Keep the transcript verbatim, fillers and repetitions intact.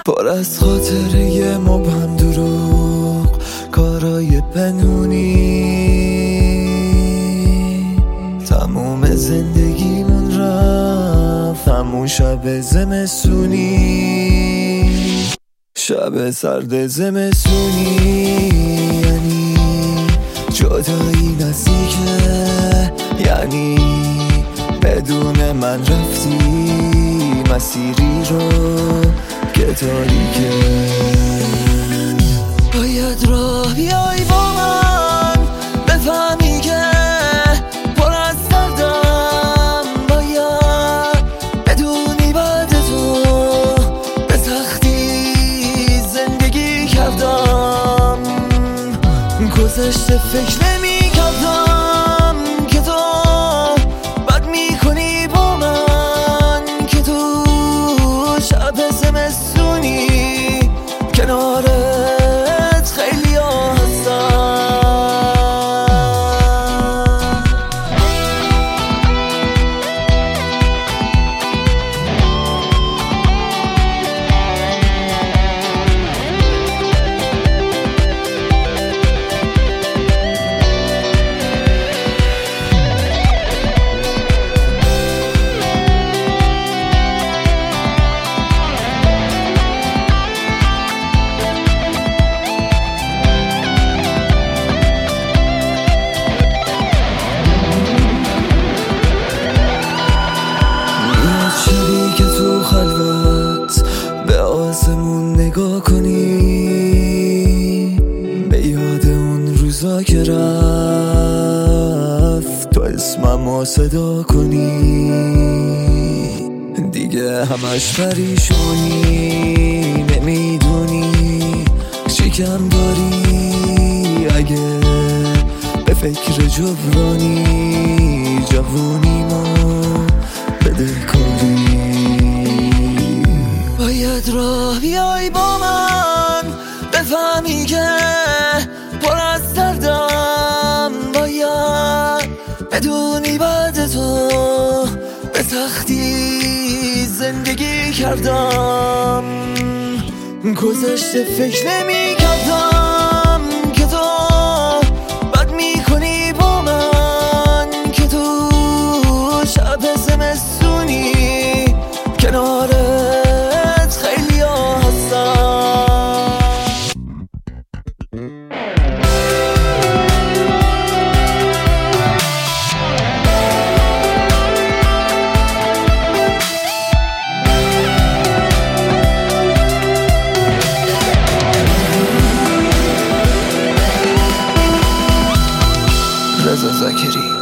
پر از خاطره مبهم، دروغ، کارای پنهونی. تموم زندگیمون رفت همون شب زمستونی، شب سرد زمستونی. یعنی جدایی نزدیکه، یعنی بدون من رفتی مسیری رو که تاریکه. باید راه بیای با من بفهمی که پر از دردم، باید بدونی بعد تو به سختی زندگی کردم. گذشته فکر نمی کردم که تو بد می کنی با من، که تو شب زمستونی کنارت خیلی ها هستم. شبی که تو خلوت به آسمون نگاه کنی، به یاد اون روزا که رفت تو اسممو صدا کنی. دیگه همش پریشونی، نمیدونی چی کم داری. اگه به فکر جبرانی جوونیمو بده کنی، باید راه بیای با من بفهمی که پر از دردم، باید بدونی بعد تو به سختی زندگی کردم. گذشته فکر نمی کردم که تو بد می کنی با من، که تو شب زمستونی کنارت خیلی ها هستم. رضا زاکری.